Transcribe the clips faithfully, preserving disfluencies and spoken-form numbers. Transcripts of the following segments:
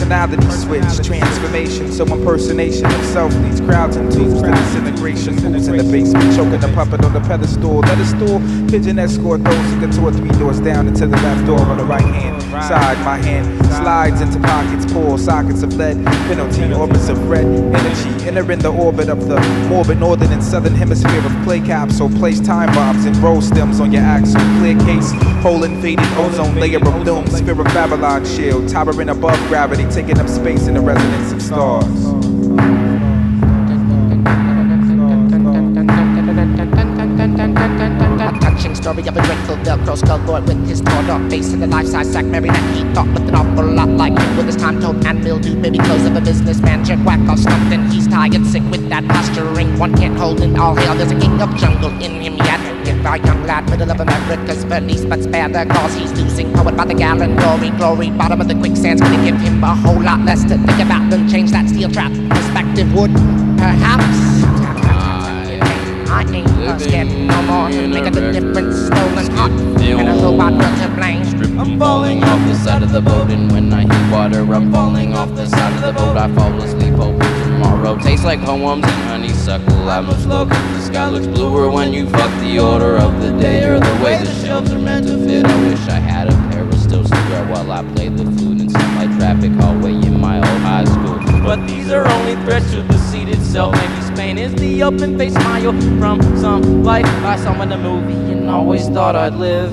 personality switch, transformation. So impersonation of self leads crowds and tools to disintegration. Fools in the basement, choking the puppet on the pedestal. Let a stool, pigeon escort those who get two or three doors down into the left door on the right hand side. My hand slides into pockets, pull sockets of lead, penalty, orbits of red energy, entering the orbit of the morbid northern and southern hemisphere of clay capsule. Place time bombs and roll stems on your axle. Clear case, hole invading ozone layer of doom. Sphere of Babylon shield, towering above gravity, taking up space in the resonance of stars. Story of a dreadful Velcro skull lord with his torn off face and a life-size sack Mary that he thought looked an awful lot like him with his time-told and mildew baby clothes of a businessman. Jerk whack off stumped and he's tired, sick with that posturing. One can't hold in all hail, there's a king of jungle in him yet. Give our young lad middle of America's police, but spare the cause he's losing. Poet by the gallon, glory, glory, bottom of the quicksand's gonna give him a whole lot less to think about than change that steel trap. Perspective would perhaps. I ain't uh, scared no more. Make a difference, stolen heart, and a robot will to blame. I'm falling off the side of the boat, and when I hit water, I'm falling off the side of the boat. I fall asleep, hoping tomorrow tastes like poems and honeysuckle. I move slow, cause the sky looks bluer when you fuck the order of the day, or the way the shelves are meant to fit. I wish I had a pair of stills to wear while I play the flute in some light traffic hallway in my old high school. But these are only threats to the seat itself. Maybe Spain is the open-faced smile from some life I saw in a movie and always thought I'd live.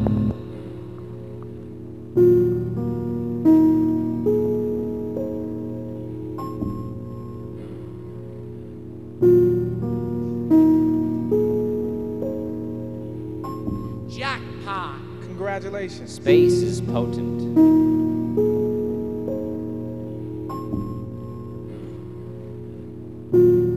Jackpot! Congratulations. Space is potent. Thank you.